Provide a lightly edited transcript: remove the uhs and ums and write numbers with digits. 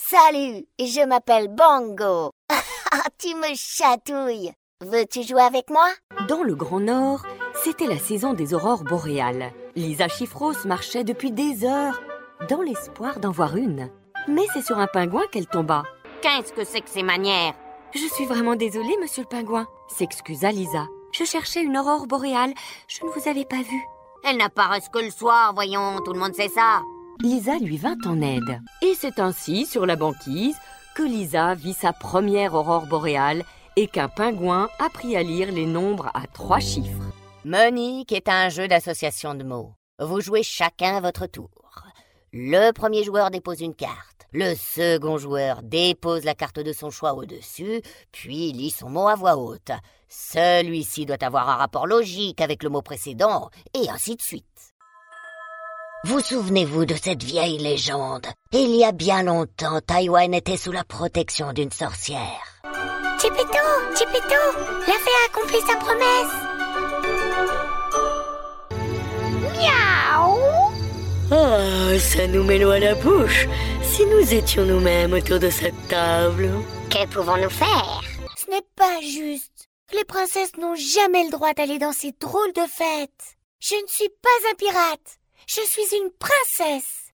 Salut, je m'appelle Bongo. Tu me chatouilles. Veux-tu jouer avec moi? Dans le Grand Nord, c'était la saison des aurores boréales. Lisa Chiffros marchait depuis des heures, dans l'espoir d'en voir une. Mais c'est sur un pingouin qu'elle tomba. Qu'est-ce que c'est que ces manières? Je suis vraiment désolée, monsieur le pingouin, s'excusa Lisa. Je cherchais une aurore boréale, je ne vous avais pas vu. Elle n'apparaissent que le soir, voyons, tout le monde sait ça. Lisa lui vint en aide. Et c'est ainsi, sur la banquise, que Lisa vit sa première aurore boréale et qu'un pingouin apprit à lire les nombres à 3 chiffres. Monique est un jeu d'association de mots. Vous jouez chacun à votre tour. Le premier joueur dépose une carte. Le second joueur dépose la carte de son choix au-dessus, puis lit son mot à voix haute. Celui-ci doit avoir un rapport logique avec le mot précédent, et ainsi de suite. Vous souvenez-vous de cette vieille légende? Il y a bien longtemps, Taïwan était sous la protection d'une sorcière. Chipito, la fée a accompli sa promesse. Miaou! Oh, ça nous met l'eau à la bouche. Si nous étions nous-mêmes autour de cette table. Que pouvons-nous faire? Ce n'est pas juste. Les princesses n'ont jamais le droit d'aller dans ces drôles de fêtes. Je ne suis pas un pirate. Je suis une princesse.